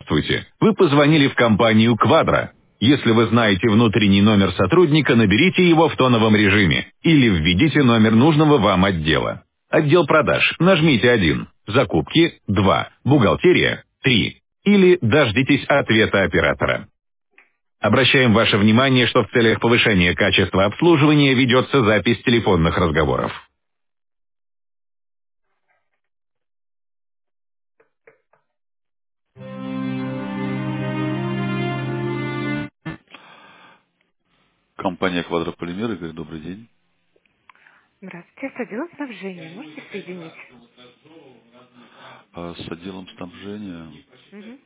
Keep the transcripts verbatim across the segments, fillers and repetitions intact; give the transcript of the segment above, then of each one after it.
Здравствуйте. Вы позвонили в компанию «Квадро». Если вы знаете внутренний номер сотрудника, наберите его в тоновом режиме или введите номер нужного вам отдела. Отдел продаж. Нажмите один. Закупки. два. Бухгалтерия. три. Или дождитесь ответа оператора. Обращаем ваше внимание, что в целях повышения качества обслуживания ведется запись телефонных разговоров. Компания «Квадрополимер». Игорь, добрый день. Здравствуйте, с отделом снабжения. Можете соединить? А, С отделом снабжения. Мгм.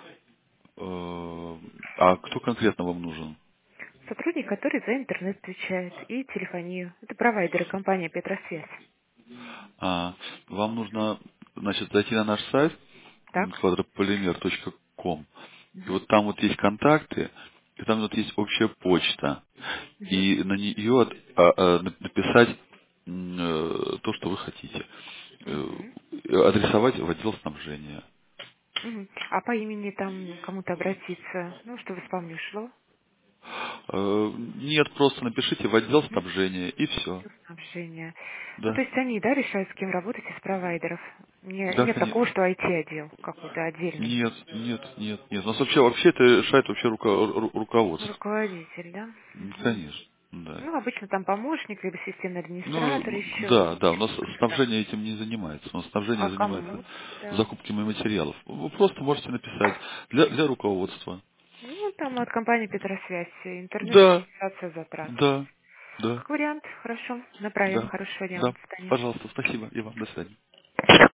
э, А кто конкретно вам нужен? Сотрудник, который за интернет отвечает и телефонию. Это провайдеры компании Петросвязь. А, Вам нужно, значит, зайти на наш сайт Так? квадрополимер точка ком. И Мгм. вот там вот есть контакты, и там вот есть общая почта. Мгм. И на нее от- а, а, нап- написать м, э, то, что вы хотите. Э, Мгм. Адресовать в отдел снабжения. Мгм. А по имени там кому-то обратиться, ну, чтобы спам не шло. Э, Нет, просто напишите в отдел Мгм. снабжения и все. Отдел снабжения. Ну, то Да. есть они, да, решают, с кем работать из провайдеров. Не- Да, нет конечно. такого, что ай ти-отдел какой-то отдельный. Нет, нет, нет, нет. У нас вообще, вообще это решает вообще руко- ру- руководство. Руководитель, да? М, Мгм. Конечно, да. Ну, обычно там помощник, либо системный Ну, администратор еще. да, да, у нас Как-то так. снабжение этим не занимается. У нас снабжение А занимается кому тогда? закупками материалов. Вы просто можете написать для, для руководства. Ну, там от компании Петросвязь, интернет, Да, администрация затрат. да, да, Как вариант, хорошо, направим. да, Хорошего дня вам, да. до свидания. Пожалуйста, спасибо и вам. До свидания.